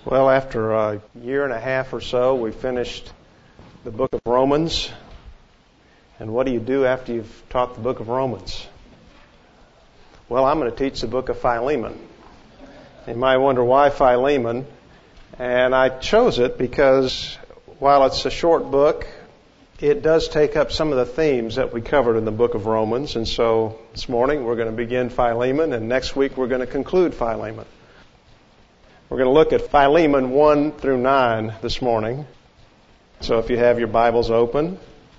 Well, after a year and a half or so, we finished the book of Romans. And what do you do after you've taught the book of Romans? Well, I'm going to teach the book of Philemon. You might wonder why Philemon. And I chose it because while it's a short book, it does take up some of the themes that we covered in the book of Romans. And so this morning we're going to begin Philemon, and next week we're going to conclude Philemon. We're going to look at Philemon 1 through 9 this morning. So if you have your Bibles open,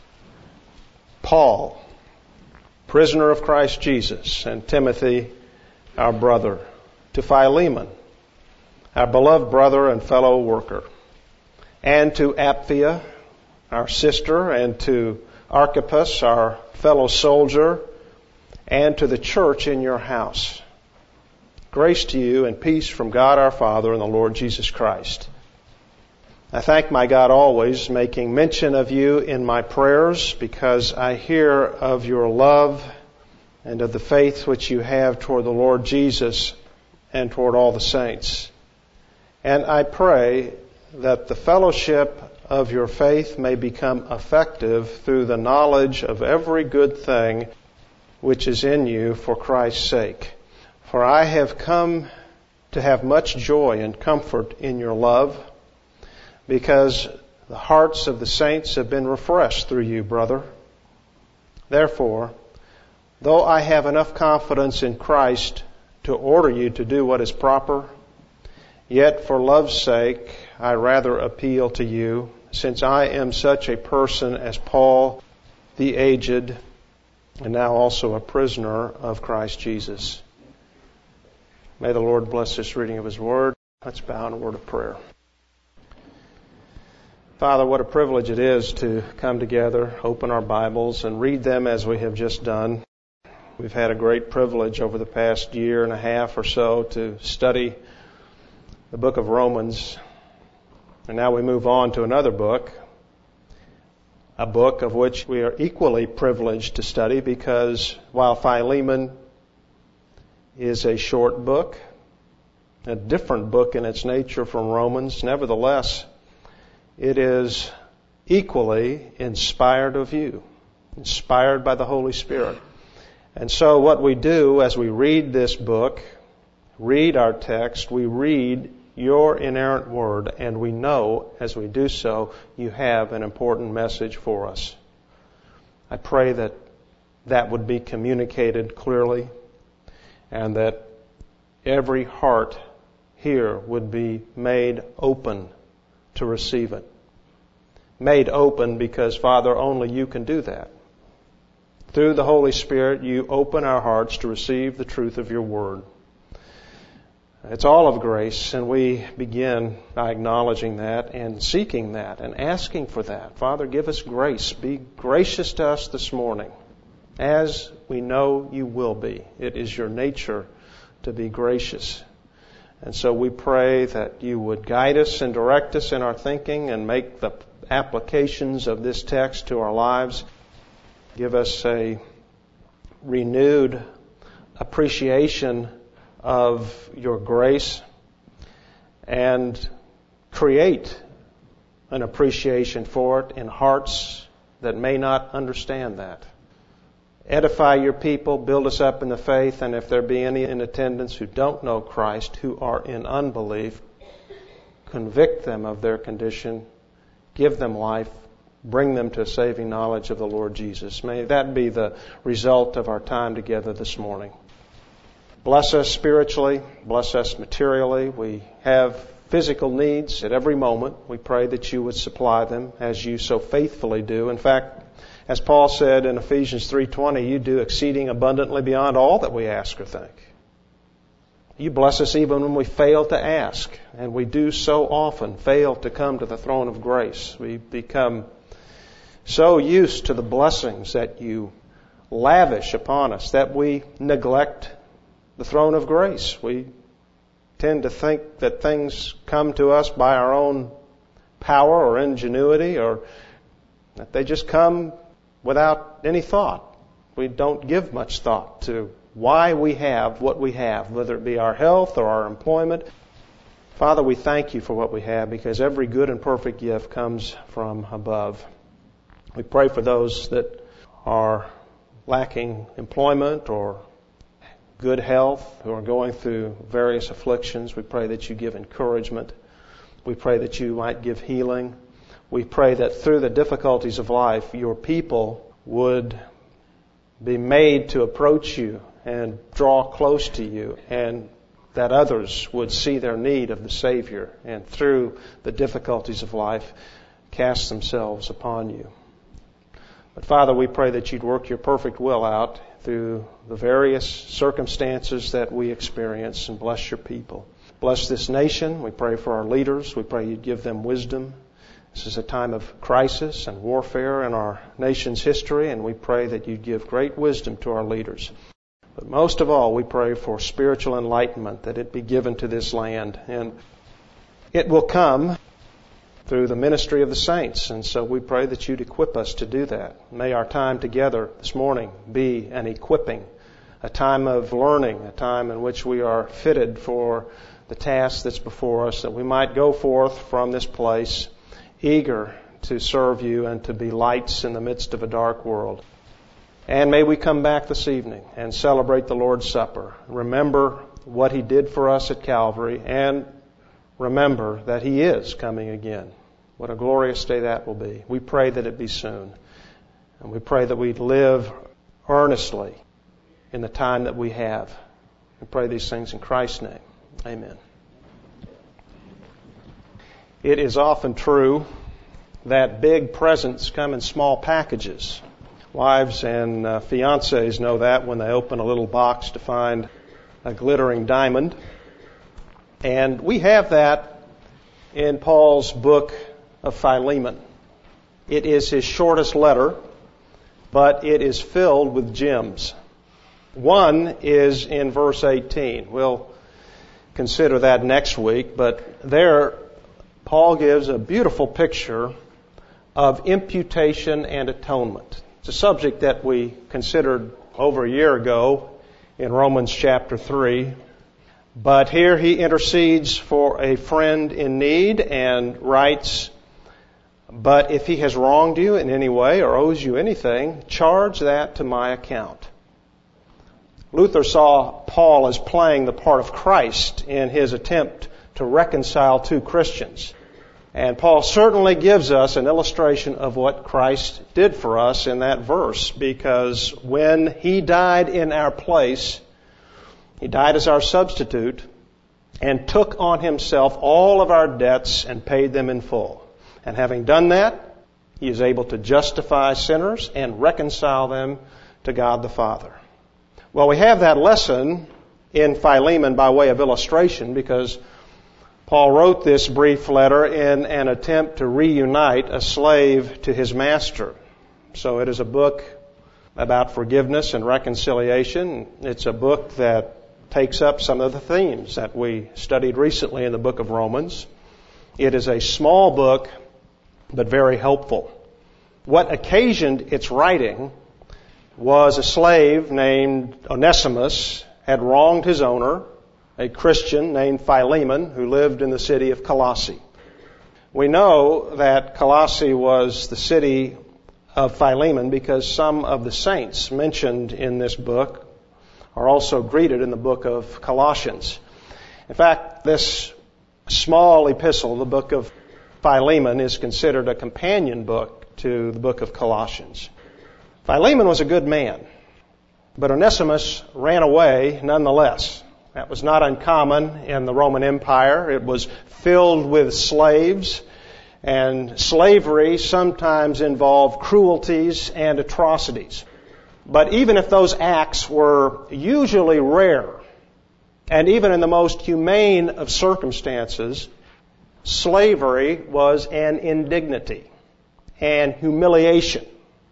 Paul, prisoner of Christ Jesus, and Timothy, our brother, to Philemon, our beloved brother and fellow worker, and to Apphia, our sister, and to Archippus, our fellow soldier, and to the church in your house. Grace to you and peace from God our Father and the Lord Jesus Christ. I thank my God always, making mention of you in my prayers, because I hear of your love and of the faith which you have toward the Lord Jesus and toward all the saints. And I pray that the fellowship of your faith may become effective through the knowledge of every good thing which is in you for Christ's sake. For I have come to have much joy and comfort in your love, because the hearts of the saints have been refreshed through you, brother. Therefore, though I have enough confidence in Christ to order you to do what is proper, yet for love's sake I rather appeal to you, since I am such a person as Paul, the aged, and now also a prisoner of Christ Jesus. May the Lord bless this reading of His Word. Let's bow in a word of prayer. Father, what a privilege it is to come together, open our Bibles, and read them as we have just done. We've had a great privilege over the past year and a half or so to study the book of Romans. And now we move on to another book, a book of which we are equally privileged to study, because while Philemon is a short book, a different book in its nature from Romans, nevertheless, it is equally inspired of you, inspired by the Holy Spirit. And so what we do as we read this book, read our text, we read your inerrant word, and we know as we do so, you have an important message for us. I pray that that would be communicated clearly, and that every heart here would be made open to receive it. Made open because, Father, only you can do that. Through the Holy Spirit, you open our hearts to receive the truth of your word. It's all of grace, and we begin by acknowledging that and seeking that and asking for that. Father, give us grace. Be gracious to us this morning, as we know you will be. It is your nature to be gracious. And so we pray that you would guide us and direct us in our thinking and make the applications of this text to our lives. Give us a renewed appreciation of your grace, and create an appreciation for it in hearts that may not understand that. Edify your people, build us up in the faith, and if there be any in attendance who don't know Christ, who are in unbelief, convict them of their condition, give them life, bring them to a saving knowledge of the Lord Jesus. May that be the result of our time together this morning. Bless us spiritually, bless us materially. We have physical needs at every moment. We pray that you would supply them as you so faithfully do. In fact, as Paul said in Ephesians 3:20, you do exceeding abundantly beyond all that we ask or think. You bless us even when we fail to ask, and we do so often fail to come to the throne of grace. We become so used to the blessings that you lavish upon us that we neglect the throne of grace. We tend to think that things come to us by our own power or ingenuity, or that they just come without any thought. We don't give much thought to why we have what we have, whether it be our health or our employment. Father, we thank you for what we have because every good and perfect gift comes from above. We pray for those that are lacking employment or good health, who are going through various afflictions. We pray that you give encouragement. We pray that you might give healing. We pray that through the difficulties of life, your people would be made to approach you and draw close to you, and that others would see their need of the Savior, and through the difficulties of life, cast themselves upon you. But Father, we pray that you'd work your perfect will out through the various circumstances that we experience, and bless your people. Bless this nation. We pray for our leaders. We pray you'd give them wisdom. This is a time of crisis and warfare in our nation's history, and we pray that you'd give great wisdom to our leaders. But most of all, we pray for spiritual enlightenment, that it be given to this land. And it will come through the ministry of the saints. And so we pray that you'd equip us to do that. May our time together this morning be an equipping, a time of learning, a time in which we are fitted for the task that's before us, that we might go forth from this place eager to serve you and to be lights in the midst of a dark world. And may we come back this evening and celebrate the Lord's Supper. Remember what He did for us at Calvary, and remember that He is coming again. What a glorious day that will be. We pray that it be soon. And we pray that we live earnestly in the time that we have. We pray these things in Christ's name. Amen. It is often true that big presents come in small packages. Wives and fiancés know that when they open a little box to find a glittering diamond. And we have that in Paul's book of Philemon. It is his shortest letter, but it is filled with gems. One is in verse 18. We'll consider that next week, but there Paul gives a beautiful picture of imputation and atonement. It's a subject that we considered over a year ago in Romans chapter 3. But here he intercedes for a friend in need and writes, "But if he has wronged you in any way or owes you anything, charge that to my account." Luther saw Paul as playing the part of Christ in his attempt to reconcile two Christians. And Paul certainly gives us an illustration of what Christ did for us in that verse, because when He died in our place, He died as our substitute and took on Himself all of our debts and paid them in full. And having done that, He is able to justify sinners and reconcile them to God the Father. Well, we have that lesson in Philemon by way of illustration, because Paul wrote this brief letter in an attempt to reunite a slave to his master. So it is a book about forgiveness and reconciliation. It's a book that takes up some of the themes that we studied recently in the book of Romans. It is a small book, but very helpful. What occasioned its writing was a slave named Onesimus had wronged his owner, a Christian named Philemon, who lived in the city of Colossae. We know that Colossae was the city of Philemon because some of the saints mentioned in this book are also greeted in the book of Colossians. In fact, this small epistle, the book of Philemon, is considered a companion book to the book of Colossians. Philemon was a good man, but Onesimus ran away nonetheless. That was not uncommon in the Roman Empire. It was filled with slaves, and slavery sometimes involved cruelties and atrocities. But even if those acts were usually rare, and even in the most humane of circumstances, slavery was an indignity and humiliation.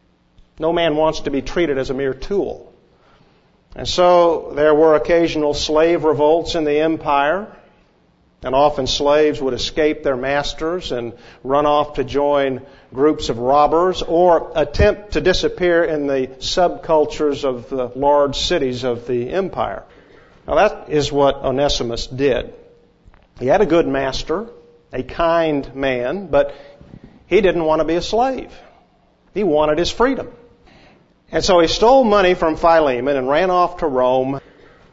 No man wants to be treated as a mere tool. And so there were occasional slave revolts in the empire, and often slaves would escape their masters and run off to join groups of robbers or attempt to disappear in the subcultures of the large cities of the empire. Now that is what Onesimus did. He had a good master, a kind man, but he didn't want to be a slave. He wanted his freedom. And so he stole money from Philemon and ran off to Rome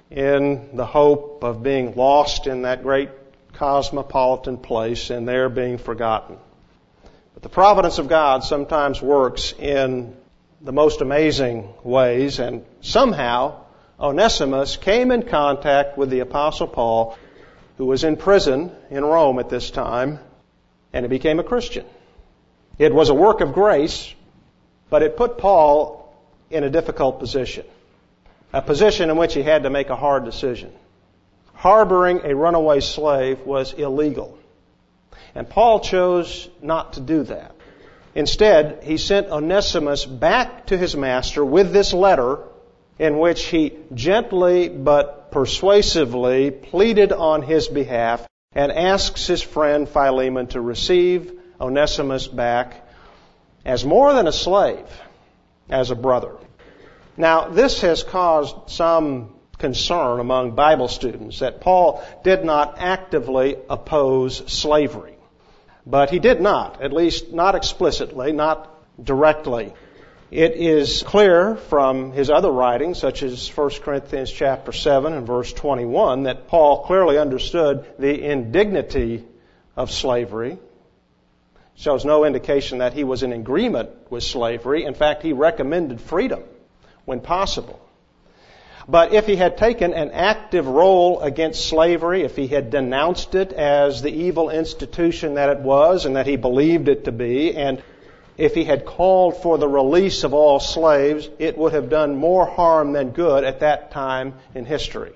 in the hope of being lost in that great cosmopolitan place and there being forgotten. But the providence of God sometimes works in the most amazing ways, and somehow Onesimus came in contact with the Apostle Paul, who was in prison in Rome at this time, and he became a Christian. It was a work of grace, but it put Paul in a difficult position, a position in which he had to make a hard decision. Harboring a runaway slave was illegal, and Paul chose not to do that. Instead, he sent Onesimus back to his master with this letter in which he gently but persuasively pleaded on his behalf and asks his friend Philemon to receive Onesimus back as more than a slave, as a brother. Now, this has caused some concern among Bible students that Paul did not actively oppose slavery. But he did not, at least not explicitly, not directly. It is clear from his other writings, such as 1 Corinthians chapter 7 and verse 21, that Paul clearly understood the indignity of slavery. Shows no indication that he was in agreement with slavery. In fact, he recommended freedom when possible. But if he had taken an active role against slavery, if he had denounced it as the evil institution that it was and that he believed it to be, and if he had called for the release of all slaves, it would have done more harm than good at that time in history.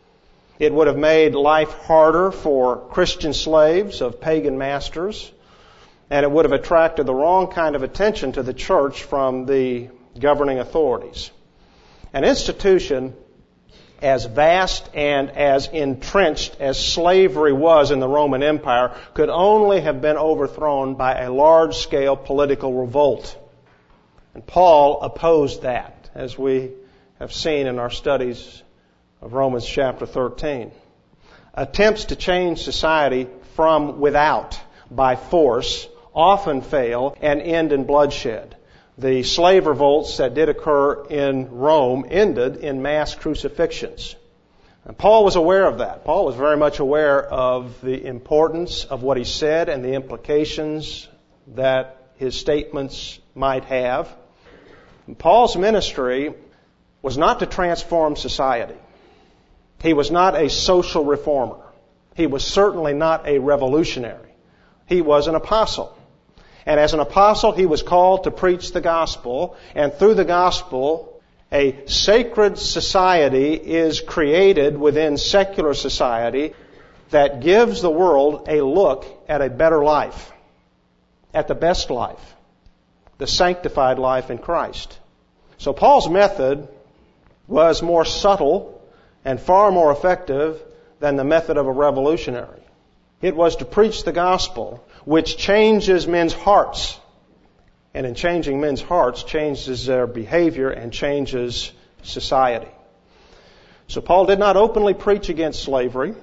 It would have made life harder for Christian slaves of pagan masters, and it would have attracted the wrong kind of attention to the church from the governing authorities. An institution as vast and as entrenched as slavery was in the Roman Empire could only have been overthrown by a large-scale political revolt. And Paul opposed that, as we have seen in our studies of Romans chapter 13. Attempts to change society from without by force often fail and end in bloodshed. The slave revolts that did occur in Rome ended in mass crucifixions. And Paul was aware of that. Paul was very much aware of the importance of what he said and the implications that his statements might have. And Paul's ministry was not to transform society. He was not a social reformer. He was certainly not a revolutionary. He was an apostle. And as an apostle, he was called to preach the gospel, and through the gospel, a sacred society is created within secular society that gives the world a look at a better life, at the best life, the sanctified life in Christ. So Paul's method was more subtle and far more effective than the method of a revolutionary. It was to preach the gospel, which changes men's hearts. And in changing men's hearts, changes their behavior and changes society. So Paul did not openly preach against slavery.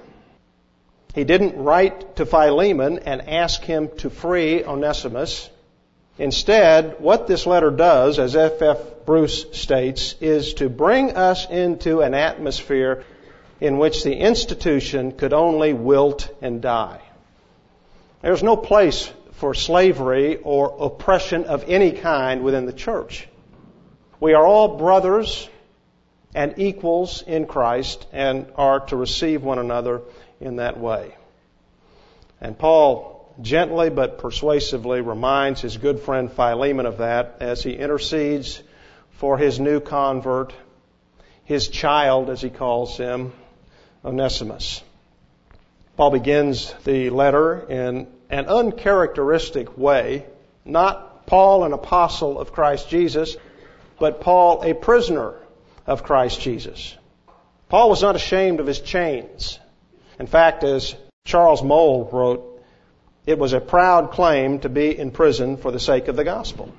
He didn't write to Philemon and ask him to free Onesimus. Instead, what this letter does, as F.F. Bruce states, is to bring us into an atmosphere in which the institution could only wilt and die. There's no place for slavery or oppression of any kind within the church. We are all brothers and equals in Christ and are to receive one another in that way. And Paul gently but persuasively reminds his good friend Philemon of that as he intercedes for his new convert, his child, as he calls him, Onesimus. Paul begins the letter in an uncharacteristic way, not Paul, an apostle of Christ Jesus, but Paul, a prisoner of Christ Jesus. Paul was not ashamed of his chains. In fact, as Charles Moll wrote, it was a proud claim to be in prison for the sake of the gospel.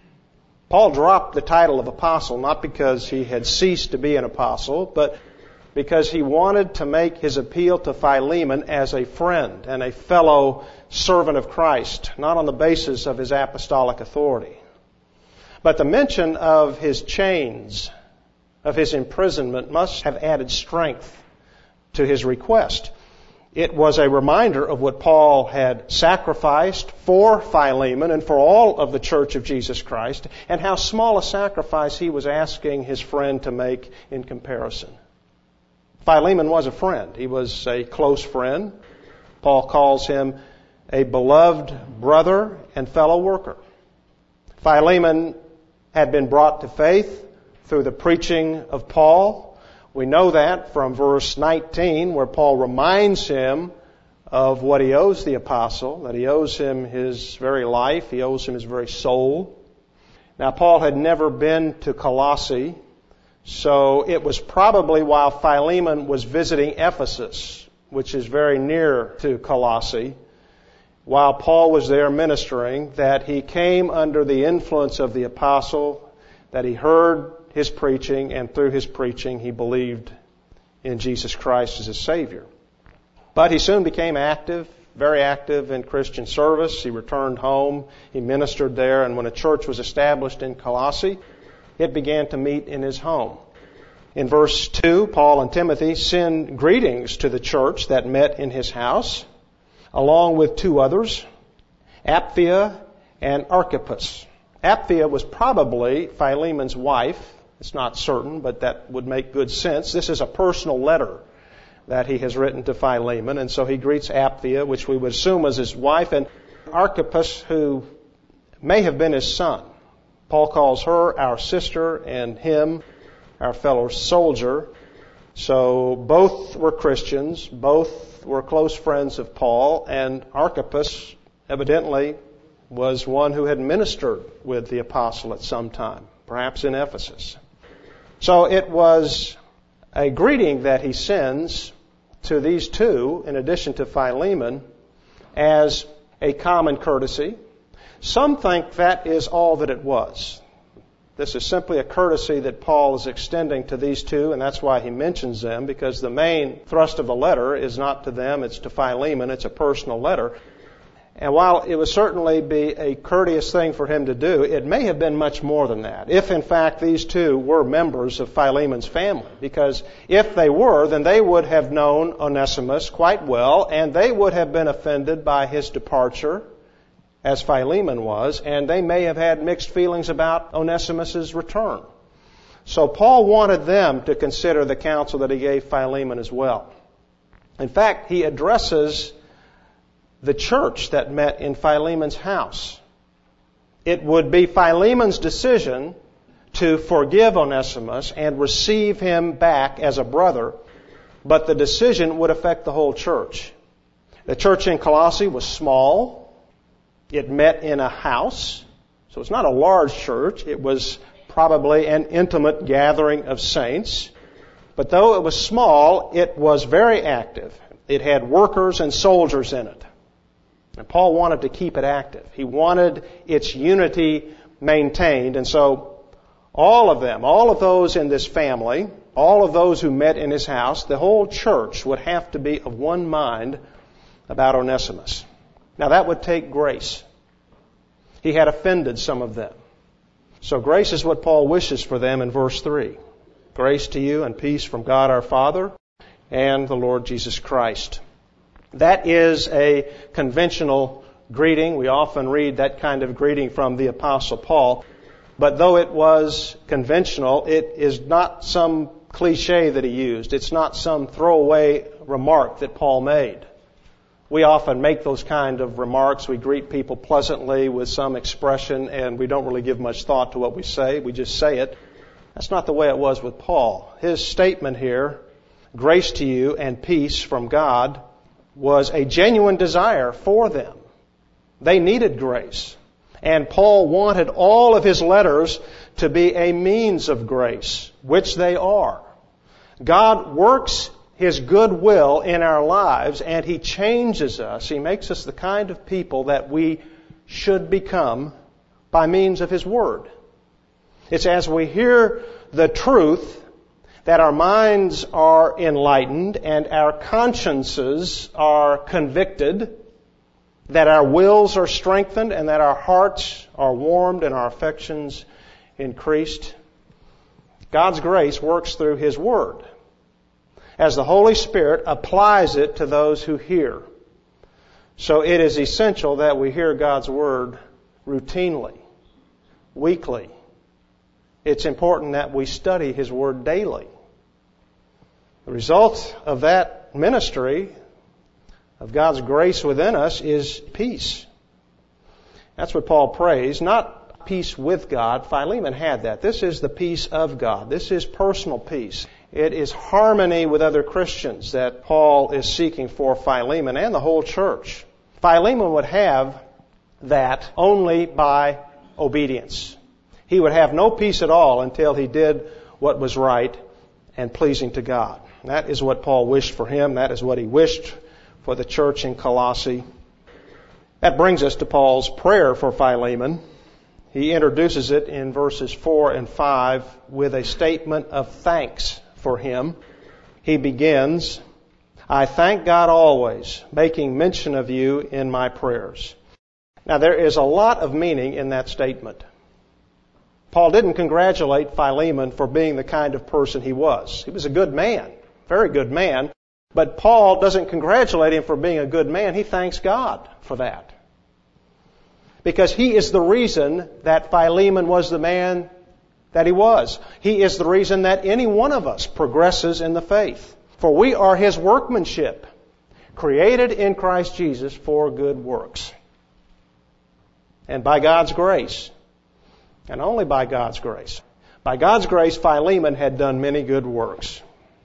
Paul dropped the title of apostle not because he had ceased to be an apostle, but because he wanted to make his appeal to Philemon as a friend and a fellow servant of Christ, not on the basis of his apostolic authority. But the mention of his chains, of his imprisonment, must have added strength to his request. It was a reminder of what Paul had sacrificed for Philemon and for all of the Church of Jesus Christ, and how small a sacrifice he was asking his friend to make in comparison. Philemon was a friend. He was a close friend. Paul calls him a beloved brother and fellow worker. Philemon had been brought to faith through the preaching of Paul. We know that from verse 19, where Paul reminds him of what he owes the apostle, that he owes him his very life, he owes him his very soul. Now, Paul had never been to Colossae, so it was probably while Philemon was visiting Ephesus, which is very near to Colossae, while Paul was there ministering, that he came under the influence of the apostle, that he heard his preaching, and through his preaching he believed in Jesus Christ as his Savior. But he soon became active, very active in Christian service. He returned home, he ministered there, and when a church was established in Colossae, it began to meet in his home. In verse 2, Paul and Timothy send greetings to the church that met in his house, along with two others, Apphia and Archippus. Apphia was probably Philemon's wife. It's not certain, but that would make good sense. This is a personal letter that he has written to Philemon, and so he greets Apphia, which we would assume was his wife, and Archippus, who may have been his son. Paul calls her our sister and him our fellow soldier. So both were Christians, both were close friends of Paul, and Archippus evidently was one who had ministered with the apostle at some time, perhaps in Ephesus. So it was a greeting that he sends to these two, in addition to Philemon, as a common courtesy. Some think that is all that it was. This is simply a courtesy that Paul is extending to these two, and that's why he mentions them, because the main thrust of the letter is not to them, it's to Philemon. It's a personal letter. And while it would certainly be a courteous thing for him to do, it may have been much more than that, if in fact these two were members of Philemon's family. Because if they were, then they would have known Onesimus quite well, and they would have been offended by his departure, as Philemon was, and they may have had mixed feelings about Onesimus' return. So Paul wanted them to consider the counsel that he gave Philemon as well. In fact, he addresses the church that met in Philemon's house. It would be Philemon's decision to forgive Onesimus and receive him back as a brother, but the decision would affect the whole church. The church in Colossae was small. It met in a house, so it's not a large church. It was probably an intimate gathering of saints. But though it was small, it was very active. It had workers and soldiers in it. And Paul wanted to keep it active. He wanted its unity maintained. And so all of them, all of those in this family, all of those who met in his house, the whole church would have to be of one mind about Onesimus. Now that would take grace. He had offended some of them. So grace is what Paul wishes for them in verse 3. Grace to you and peace from God our Father and the Lord Jesus Christ. That is a conventional greeting. We often read that kind of greeting from the Apostle Paul. But though it was conventional, it is not some cliche that he used. It's not some throwaway remark that Paul made. We often make those kind of remarks. We greet people pleasantly with some expression, and we don't really give much thought to what we say. We just say it. That's not the way it was with Paul. His statement here, grace to you and peace from God, was a genuine desire for them. They needed grace. And Paul wanted all of his letters to be a means of grace, which they are. God works His good will in our lives, and He changes us. He makes us the kind of people that we should become by means of His Word. It's as we hear the truth that our minds are enlightened and our consciences are convicted, that our wills are strengthened and that our hearts are warmed and our affections increased. God's grace works through His Word as the Holy Spirit applies it to those who hear. So it is essential that we hear God's Word routinely, weekly. It's important that we study His Word daily. The result of that ministry, of God's grace within us, is peace. That's what Paul prays, not peace with God. Philemon had that. This is the peace of God. This is personal peace. It is harmony with other Christians that Paul is seeking for Philemon and the whole church. Philemon would have that only by obedience. He would have no peace at all until he did what was right and pleasing to God. That is what Paul wished for him. That is what he wished for the church in Colossae. That brings us to Paul's prayer for Philemon. He introduces it in verses 4 and 5 with a statement of thanks for him. He begins, "I thank God always, making mention of you in my prayers." Now there is a lot of meaning in that statement. Paul didn't congratulate Philemon for being the kind of person he was. He was a good man, very good man. But Paul doesn't congratulate him for being a good man. He thanks God for that. Because he is the reason that Philemon was the man that he was. He is the reason that any one of us progresses in the faith. For we are His workmanship, created in Christ Jesus for good works. And by God's grace, and only by God's grace, Philemon had done many good works.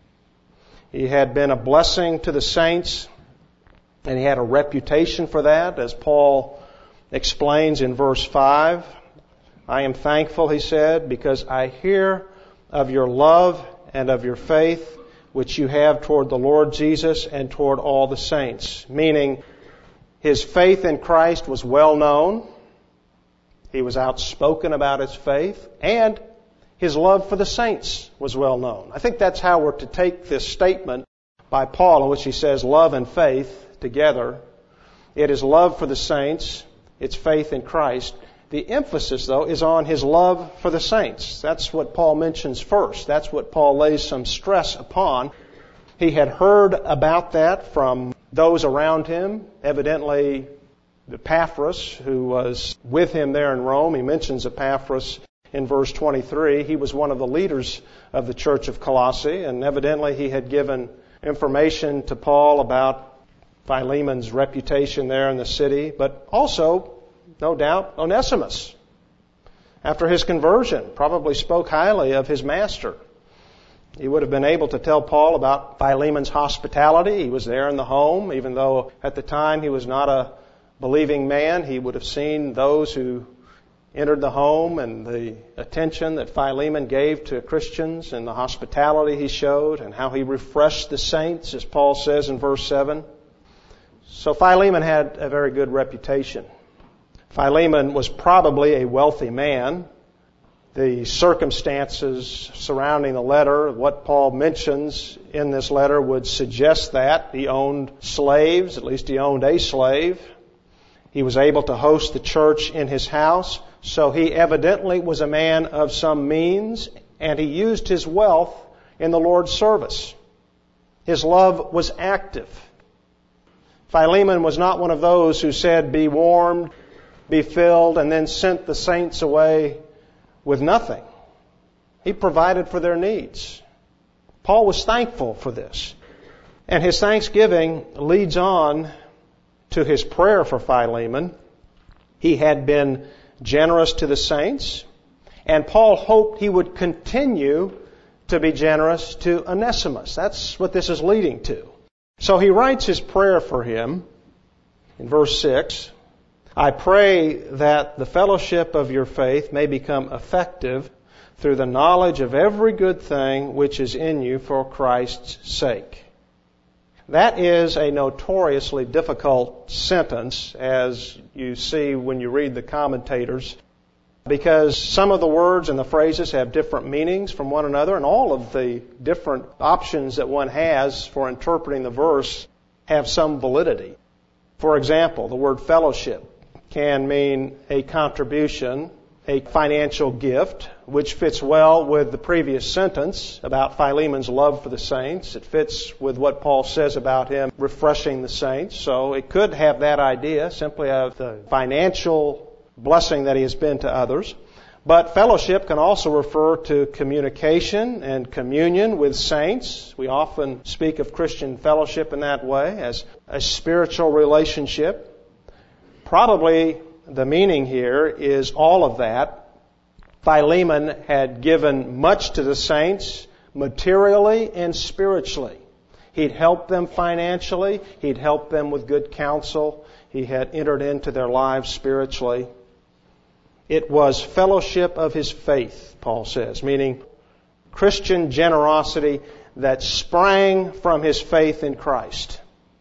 He had been a blessing to the saints, and he had a reputation for that, as Paul explains in verse 5. "I am thankful," he said, "because I hear of your love and of your faith, which you have toward the Lord Jesus and toward all the saints." Meaning, his faith in Christ was well known. He was outspoken about his faith, and his love for the saints was well known. I think that's how we're to take this statement by Paul, in which he says love and faith together. It is love for the saints. It's faith in Christ. The emphasis, though, is on his love for the saints. That's what Paul mentions first. That's what Paul lays some stress upon. He had heard about that from those around him, evidently Epaphras, who was with him there in Rome. He mentions Epaphras in verse 23. He was one of the leaders of the church of Colossae, and evidently he had given information to Paul about Philemon's reputation there in the city, but also, no doubt, Onesimus, after his conversion, probably spoke highly of his master. He would have been able to tell Paul about Philemon's hospitality. He was there in the home, even though at the time he was not a believing man. He would have seen those who entered the home and the attention that Philemon gave to Christians and the hospitality he showed and how he refreshed the saints, as Paul says in verse 7. So Philemon had a very good reputation. Philemon was probably a wealthy man. The circumstances surrounding the letter, what Paul mentions in this letter, would suggest that he owned slaves, at least he owned a slave. He was able to host the church in his house, so he evidently was a man of some means, and he used his wealth in the Lord's service. His love was active. Philemon was not one of those who said, "Be warmed, be filled," and then sent the saints away with nothing. He provided for their needs. Paul was thankful for this. And his thanksgiving leads on to his prayer for Philemon. He had been generous to the saints, and Paul hoped he would continue to be generous to Onesimus. That's what this is leading to. So he writes his prayer for him in verse 6. "I pray that the fellowship of your faith may become effective through the knowledge of every good thing which is in you for Christ's sake." That is a notoriously difficult sentence, as you see when you read the commentators. because some of the words and the phrases have different meanings from one another, and all of the different options that one has for interpreting the verse have some validity. For example, the word fellowship can mean a contribution, a financial gift, which fits well with the previous sentence about Philemon's love for the saints. It fits with what Paul says about him refreshing the saints. So it could have that idea, simply of the financial blessing that he has been to others. But fellowship can also refer to communication and communion with saints. We often speak of Christian fellowship in that way, as a spiritual relationship. Probably the meaning here is all of that. Philemon had given much to the saints, materially and spiritually. He'd helped them financially. He'd helped them with good counsel. He had entered into their lives spiritually. It was fellowship of his faith, Paul says, meaning Christian generosity that sprang from his faith in Christ.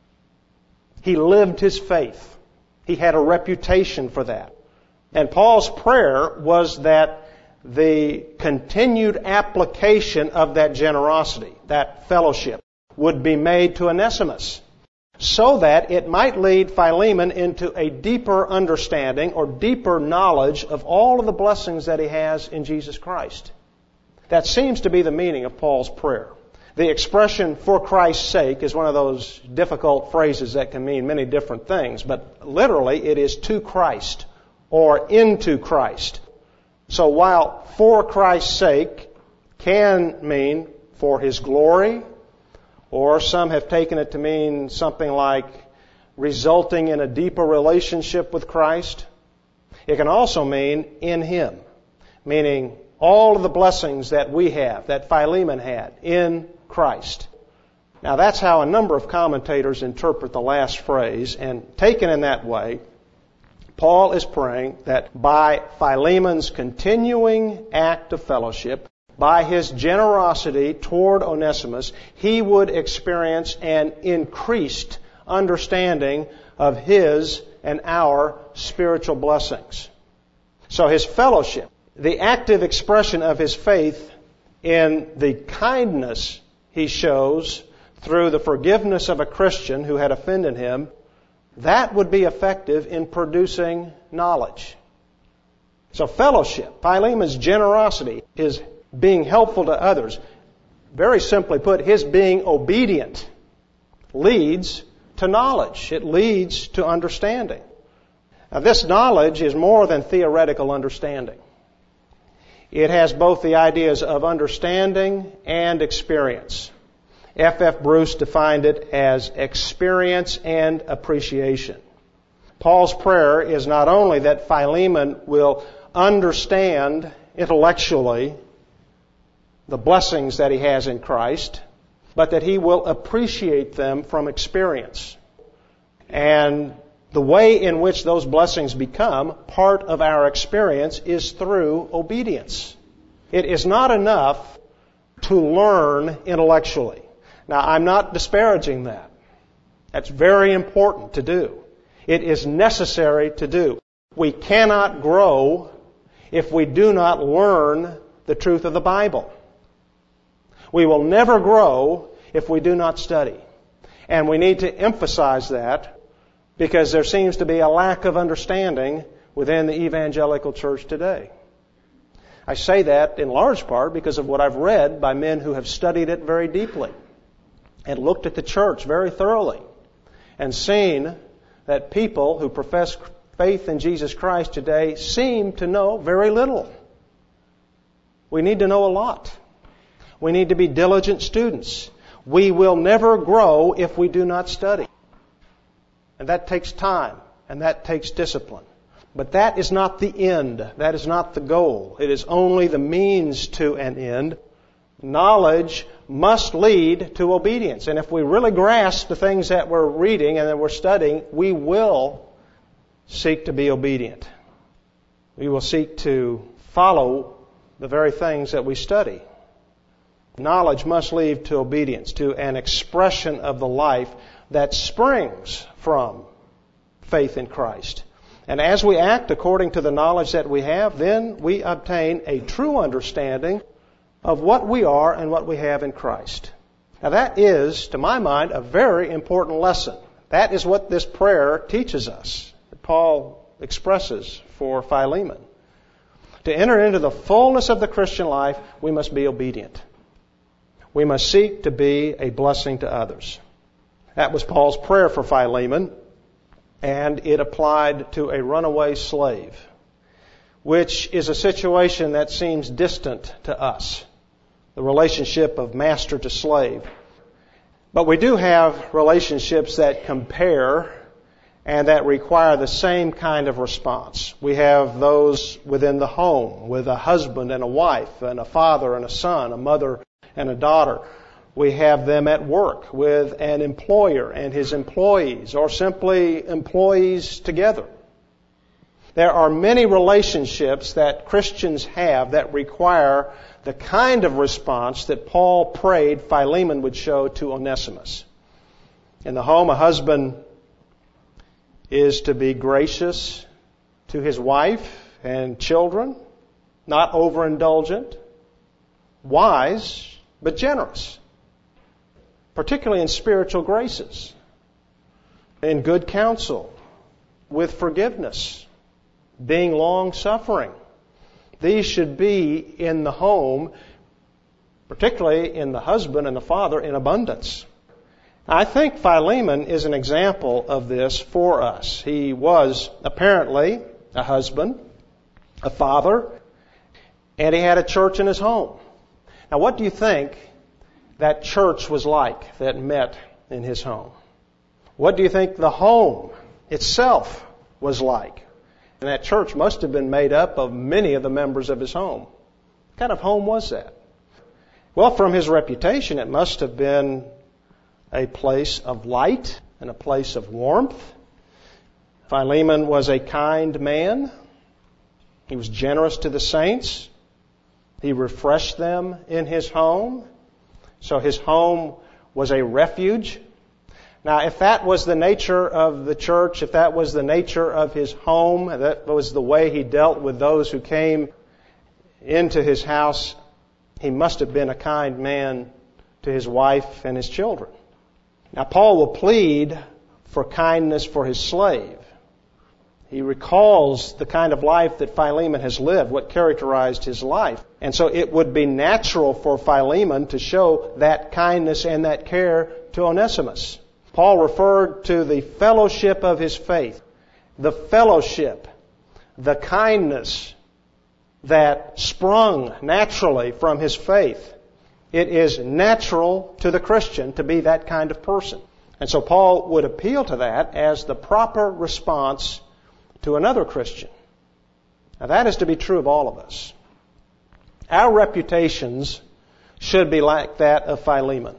He lived his faith. He had a reputation for that. And Paul's prayer was that the continued application of that generosity, that fellowship, would be made to Onesimus, so that it might lead Philemon into a deeper understanding or deeper knowledge of all of the blessings that he has in Jesus Christ. That seems to be the meaning of Paul's prayer. The expression, for Christ's sake, is one of those difficult phrases that can mean many different things, but literally it is to Christ or into Christ. So while for Christ's sake can mean for His glory, or some have taken it to mean something like resulting in a deeper relationship with Christ, it can also mean in Him, meaning all of the blessings that we have, that Philemon had in Christ. Now that's how a number of commentators interpret the last phrase, and taken in that way, Paul is praying that by Philemon's continuing act of fellowship, by his generosity toward Onesimus, he would experience an increased understanding of his and our spiritual blessings. So his fellowship, the active expression of his faith in the kindness he shows through the forgiveness of a Christian who had offended him, that would be effective in producing knowledge. So fellowship, Philemon's generosity, his being helpful to others, very simply put, his being obedient leads to knowledge. It leads to understanding. Now this knowledge is more than theoretical understanding. It has both the ideas of understanding and experience. F.F. Bruce defined it as experience and appreciation. Paul's prayer is not only that Philemon will understand intellectually the blessings that he has in Christ, but that he will appreciate them from experience. And the way in which those blessings become part of our experience is through obedience. It is not enough to learn intellectually. Now, I'm not disparaging that. That's very important to do. It is necessary to do. We cannot grow if we do not learn the truth of the Bible. We will never grow if we do not study. And we need to emphasize that because there seems to be a lack of understanding within the evangelical church today. I say that in large part because of what I've read by men who have studied it very deeply and looked at the church very thoroughly and seen that people who profess faith in Jesus Christ today seem to know very little. We need to know a lot. We need to be diligent students. We will never grow if we do not study. And that takes time, and that takes discipline. But that is not the end. That is not the goal. It is only the means to an end. Knowledge must lead to obedience. And if we really grasp the things that we're reading and that we're studying, we will seek to be obedient. We will seek to follow the very things that we study. Knowledge must lead to obedience, to an expression of the life that springs from faith in Christ. And as we act according to the knowledge that we have, then we obtain a true understanding of what we are and what we have in Christ. Now that is, to my mind, a very important lesson. That is what this prayer teaches us, that Paul expresses for Philemon. To enter into the fullness of the Christian life, we must be obedient. We must seek to be a blessing to others. That was Paul's prayer for Philemon, and it applied to a runaway slave, which is a situation that seems distant to us, the relationship of master to slave. But we do have relationships that compare and that require the same kind of response. We have those within the home, with a husband and a wife, and a father and a son, a mother and a daughter. We have them at work with an employer and his employees, or simply employees together. There are many relationships that Christians have that require the kind of response that Paul prayed Philemon would show to Onesimus. In the home, a husband is to be gracious to his wife and children, not overindulgent, wise, but generous, particularly in spiritual graces, in good counsel, with forgiveness, being long-suffering. These should be in the home, particularly in the husband and the father, in abundance. I think Philemon is an example of this for us. He was apparently a husband, a father, and he had a church in his home. Now, what do you think that church was like that met in his home? What do you think the home itself was like? And that church must have been made up of many of the members of his home. What kind of home was that? Well, from his reputation, it must have been a place of light and a place of warmth. Philemon was a kind man. He was generous to the saints. He refreshed them in his home. So his home was a refuge. Now, if that was the nature of the church, if that was the nature of his home, that was the way he dealt with those who came into his house, he must have been a kind man to his wife and his children. Now, Paul will plead for kindness for his slave. He recalls the kind of life that Philemon has lived, what characterized his life. And so it would be natural for Philemon to show that kindness and that care to Onesimus. Paul referred to the fellowship of his faith, the fellowship, the kindness that sprung naturally from his faith. It is natural to the Christian to be that kind of person. And so Paul would appeal to that as the proper response to another Christian. Now that is to be true of all of us. Our reputations should be like that of Philemon.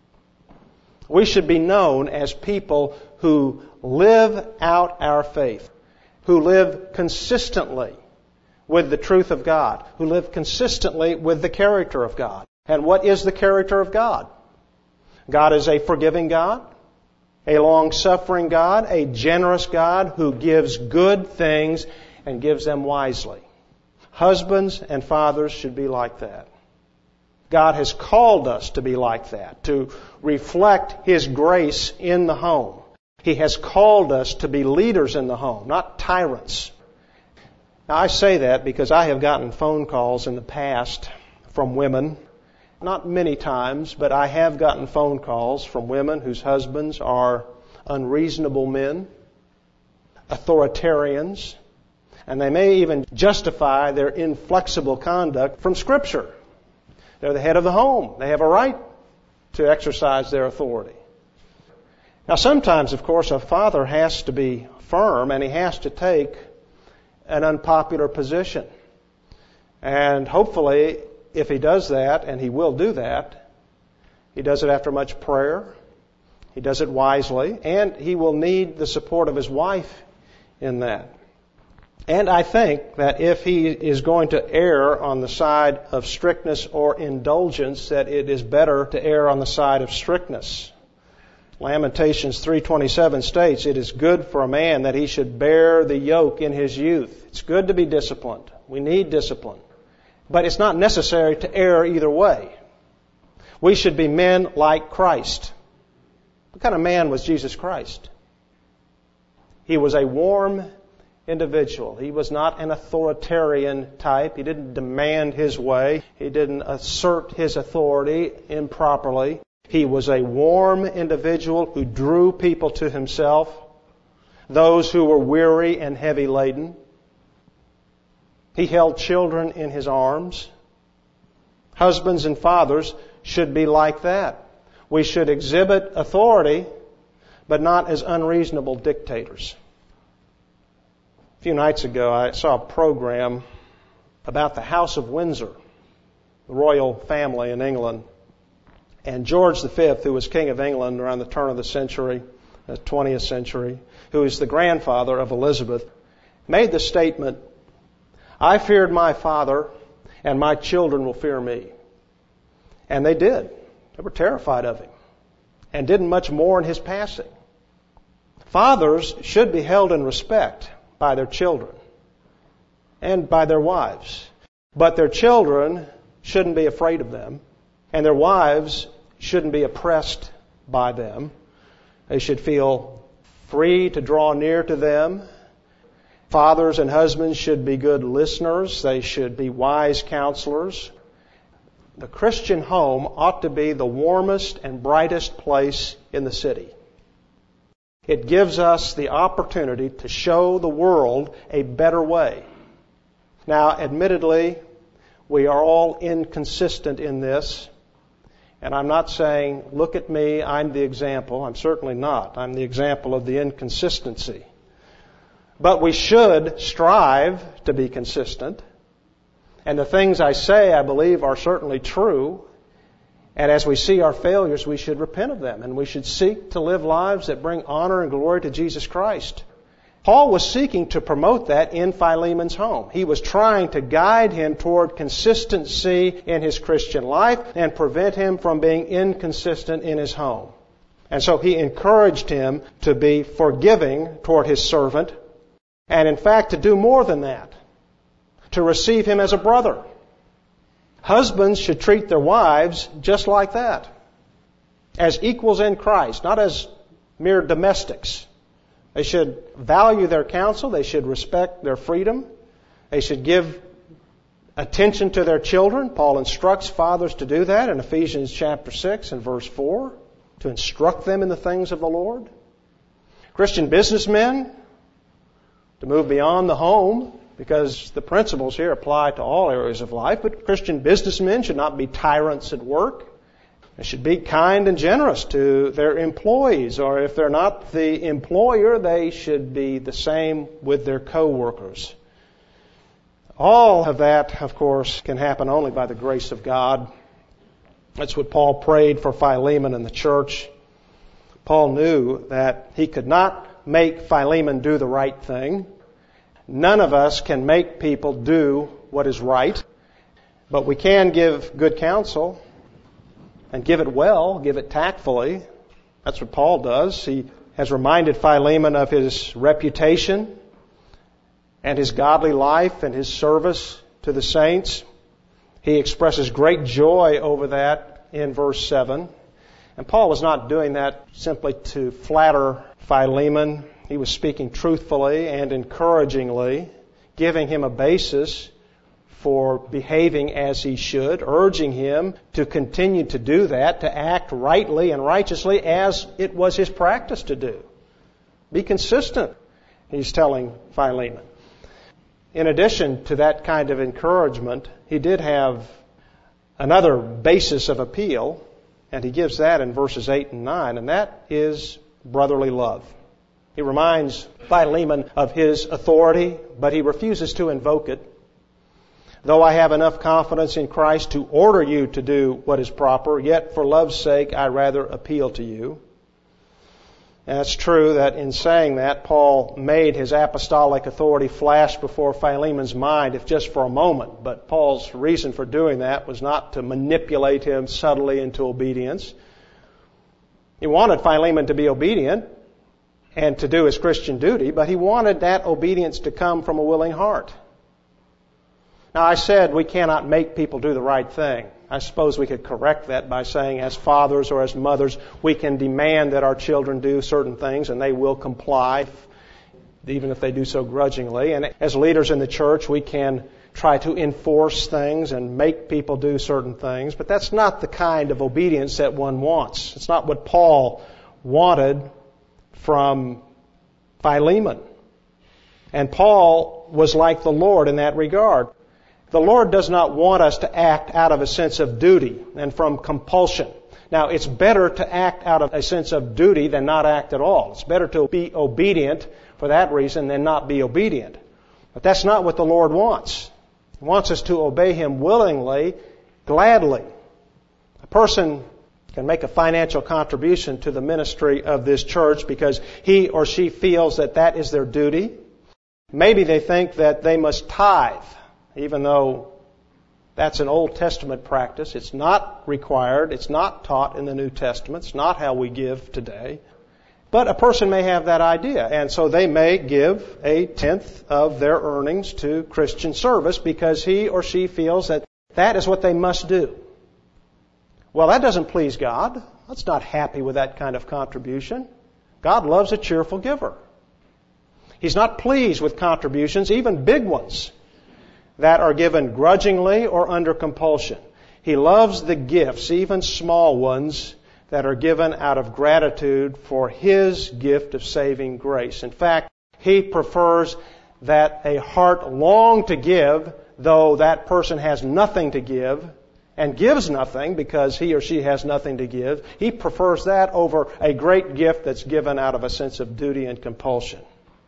We should be known as people who live out our faith, who live consistently with the truth of God, who live consistently with the character of God. And what is the character of God? God is a forgiving God, a long-suffering God, a generous God who gives good things and gives them wisely. Husbands and fathers should be like that. God has called us to be like that, to reflect His grace in the home. He has called us to be leaders in the home, not tyrants. Now, I say that because I have gotten phone calls in the past from women. Not many times, but I have gotten phone calls from women whose husbands are unreasonable men, authoritarians, and they may even justify their inflexible conduct from Scripture. They're the head of the home. They have a right to exercise their authority. Now, sometimes, of course, a father has to be firm and he has to take an unpopular position. And hopefully, if he does that, and he will do that, he does it after much prayer, he does it wisely, and he will need the support of his wife in that. And I think that if he is going to err on the side of strictness or indulgence, that it is better to err on the side of strictness. Lamentations 3:27 states, "It is good for a man that he should bear the yoke in his youth." It's good to be disciplined. We need discipline. But it's not necessary to err either way. We should be men like Christ. What kind of man was Jesus Christ? He was a warm individual. He was not an authoritarian type. He didn't demand his way. He didn't assert his authority improperly. He was a warm individual who drew people to himself, those who were weary and heavy laden. He held children in his arms. Husbands and fathers should be like that. We should exhibit authority, but not as unreasonable dictators. A few nights ago, I saw a program about the House of Windsor, the royal family in England. And George V, who was King of England around the turn of the century, the 20th century, who is the grandfather of Elizabeth, made the statement, "I feared my father, and my children will fear me." And they did. They were terrified of him and didn't much more in his passing. Fathers should be held in respect by their children and by their wives. But their children shouldn't be afraid of them, and their wives shouldn't be oppressed by them. They should feel free to draw near to them. Fathers and husbands should be good listeners. They should be wise counselors. The Christian home ought to be the warmest and brightest place in the city. It gives us the opportunity to show the world a better way. Now, admittedly, we are all inconsistent in this. And I'm not saying, look at me, I'm the example. I'm certainly not. I'm the example of the inconsistency. But we should strive to be consistent. And the things I say, I believe, are certainly true. And as we see our failures, we should repent of them. And we should seek to live lives that bring honor and glory to Jesus Christ. Paul was seeking to promote that in Philemon's home. He was trying to guide him toward consistency in his Christian life and prevent him from being inconsistent in his home. And so he encouraged him to be forgiving toward his servant, and in fact to do more than that, to receive him as a brother. Husbands should treat their wives just like that, as equals in Christ, not as mere domestics. They should value their counsel. They should respect their freedom. They should give attention to their children. Paul instructs fathers to do that in Ephesians chapter 6 and verse 4, to instruct them in the things of the Lord. Christian businessmen to move beyond the home, because the principles here apply to all areas of life, but Christian businessmen should not be tyrants at work. They should be kind and generous to their employees, or if they're not the employer, they should be the same with their co-workers. All of that, of course, can happen only by the grace of God. That's what Paul prayed for Philemon and the church. Paul knew that he could not make Philemon do the right thing. None of us can make people do what is right, but we can give good counsel and give it well, give it tactfully. That's what Paul does. He has reminded Philemon of his reputation and his godly life and his service to the saints. He expresses great joy over that in verse 7. And Paul was not doing that simply to flatter Philemon. He was speaking truthfully and encouragingly, giving him a basis for behaving as he should, urging him to continue to do that, to act rightly and righteously as it was his practice to do. Be consistent, he's telling Philemon. In addition to that kind of encouragement, he did have another basis of appeal, and he gives that in verses 8 and 9, and that is brotherly love. He reminds Philemon of his authority, but he refuses to invoke it. Though I have enough confidence in Christ to order you to do what is proper, yet for love's sake I rather appeal to you. And it's true that in saying that, Paul made his apostolic authority flash before Philemon's mind, if just for a moment. But Paul's reason for doing that was not to manipulate him subtly into obedience, He wanted Philemon to be obedient and to do his Christian duty, but he wanted that obedience to come from a willing heart. Now, I said we cannot make people do the right thing. I suppose we could correct that by saying as fathers or as mothers, we can demand that our children do certain things and they will comply, even if they do so grudgingly. And as leaders in the church, we can try to enforce things and make people do certain things. But that's not the kind of obedience that one wants. It's not what Paul wanted from Philemon. And Paul was like the Lord in that regard. The Lord does not want us to act out of a sense of duty and from compulsion. Now, it's better to act out of a sense of duty than not act at all. It's better to be obedient for that reason than not be obedient. But that's not what the Lord wants. He wants us to obey Him willingly, gladly. A person can make a financial contribution to the ministry of this church because he or she feels that that is their duty. Maybe they think that they must tithe, even though that's an Old Testament practice. It's not required. It's not taught in the New Testament. It's not how we give today. But a person may have that idea, and so they may give a tenth of their earnings to Christian service because he or she feels that that is what they must do. Well, that doesn't please God. God's not happy with that kind of contribution. God loves a cheerful giver. He's not pleased with contributions, even big ones, that are given grudgingly or under compulsion. He loves the gifts, even small ones, that are given out of gratitude for His gift of saving grace. In fact, He prefers that a heart long to give, though that person has nothing to give, and gives nothing because he or she has nothing to give. He prefers that over a great gift that's given out of a sense of duty and compulsion.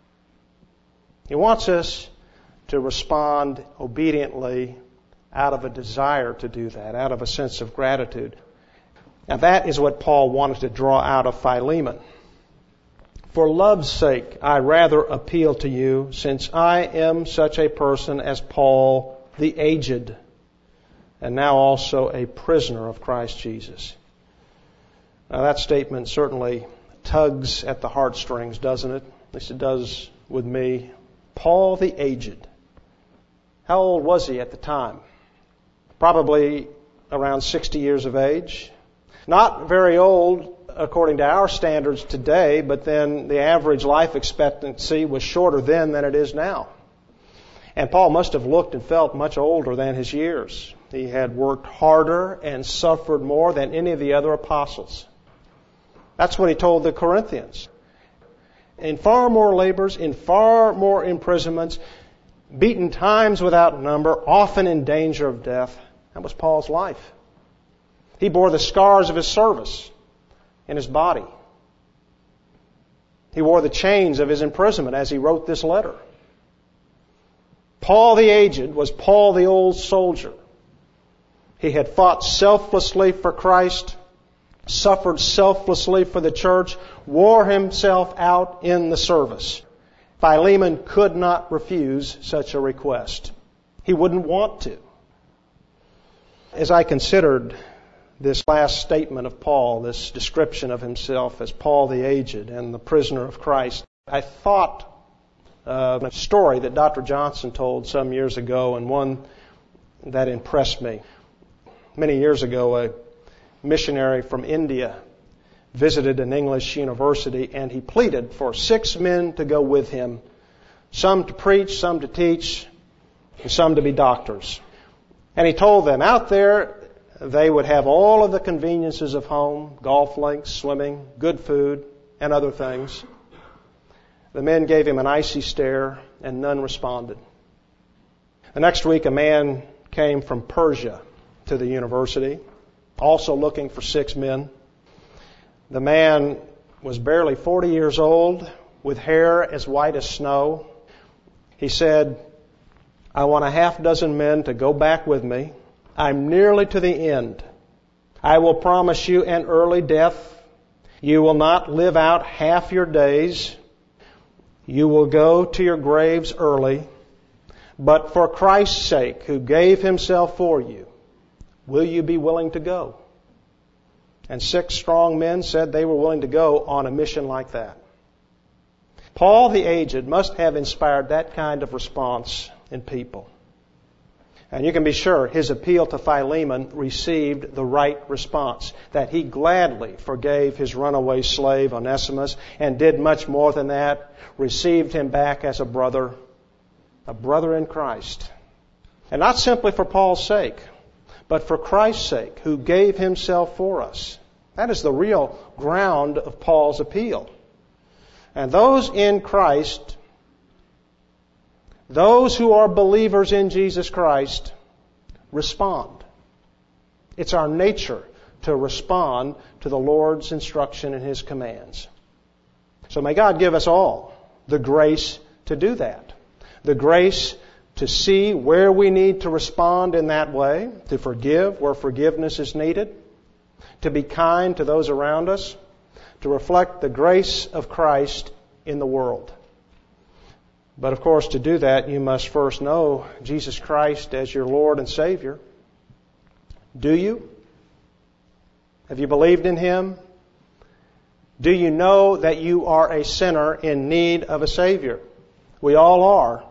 He wants us to respond obediently out of a desire to do that, out of a sense of gratitude. Now that is what Paul wanted to draw out of Philemon. For love's sake, I rather appeal to you, since I am such a person as Paul the aged, and now also a prisoner of Christ Jesus. Now that statement certainly tugs at the heartstrings, doesn't it? At least it does with me. Paul the aged. How old was he at the time? Probably around 60 years of age. Not very old according to our standards today, but then the average life expectancy was shorter then than it is now. And Paul must have looked and felt much older than his years. He had worked harder and suffered more than any of the other apostles. That's what he told the Corinthians. In far more labors, in far more imprisonments, beaten times without number, often in danger of death. That was Paul's life. He bore the scars of his service in his body. He wore the chains of his imprisonment as he wrote this letter. Paul the aged was Paul the old soldier. He had fought selflessly for Christ, suffered selflessly for the church, wore himself out in the service. Philemon could not refuse such a request. He wouldn't want to. As I considered this last statement of Paul, this description of himself as Paul the aged and the prisoner of Christ, I thought of a story that Dr. Johnson told some years ago, and one that impressed me. Many years ago, a missionary from India visited an English university, and he pleaded for 6 men to go with him, some to preach, some to teach, and some to be doctors. And he told them out there they would have all of the conveniences of home, golf links, swimming, good food, and other things. The men gave him an icy stare, and none responded. The next week, a man came from Persia to the university, also looking for 6 men. The man was barely 40 years old, with hair as white as snow. He said, I want a half dozen men to go back with me. I'm nearly to the end. I will promise you an early death. You will not live out half your days. You will go to your graves early. But for Christ's sake, who gave himself for you, will you be willing to go? And 6 strong men said they were willing to go on a mission like that. Paul the aged must have inspired that kind of response in people. And you can be sure his appeal to Philemon received the right response, that he gladly forgave his runaway slave Onesimus and did much more than that, received him back as a brother in Christ. And not simply for Paul's sake, but for Christ's sake, who gave himself for us. That is the real ground of Paul's appeal. And those in Christ, those who are believers in Jesus Christ, respond. It's our nature to respond to the Lord's instruction and His commands. So may God give us all the grace to do that. The grace to see where we need to respond in that way, to forgive where forgiveness is needed, to be kind to those around us, to reflect the grace of Christ in the world. But of course, to do that, you must first know Jesus Christ as your Lord and Savior. Do you? Have you believed in Him? Do you know that you are a sinner in need of a Savior? We all are.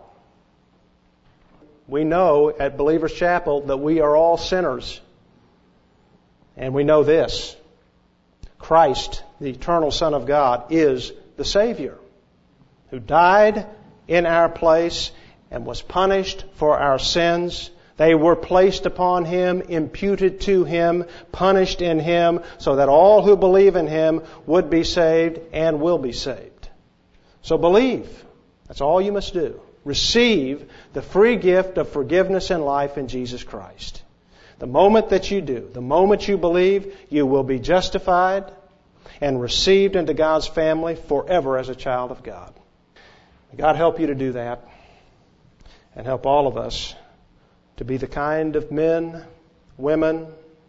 We know at Believers Chapel that we are all sinners. And we know this: Christ, the eternal Son of God, is the Savior who died in our place and was punished for our sins. They were placed upon Him, imputed to Him, punished in Him, so that all who believe in Him would be saved and will be saved. So believe. That's all you must do. Receive the free gift of forgiveness and life in Jesus Christ. The moment that you do, the moment you believe, you will be justified and received into God's family forever as a child of God. May God help you to do that, and help all of us to be the kind of men, women,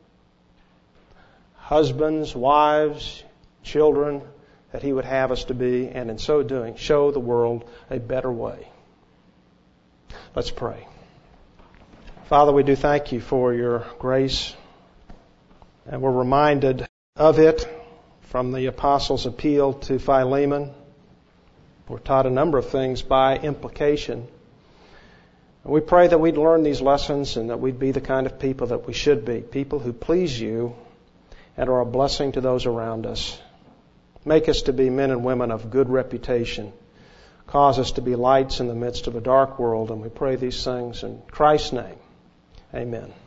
husbands, wives, children that He would have us to be, and in so doing, show the world a better way. Let's pray. Father, we do thank You for Your grace, and we're reminded of it from the Apostles' appeal to Philemon. We're taught a number of things by implication. And we pray that we'd learn these lessons and that we'd be the kind of people that we should be, people who please You and are a blessing to those around us. Make us to be men and women of good reputation. Cause us to be lights in the midst of a dark world, and we pray these things in Christ's name. Amen.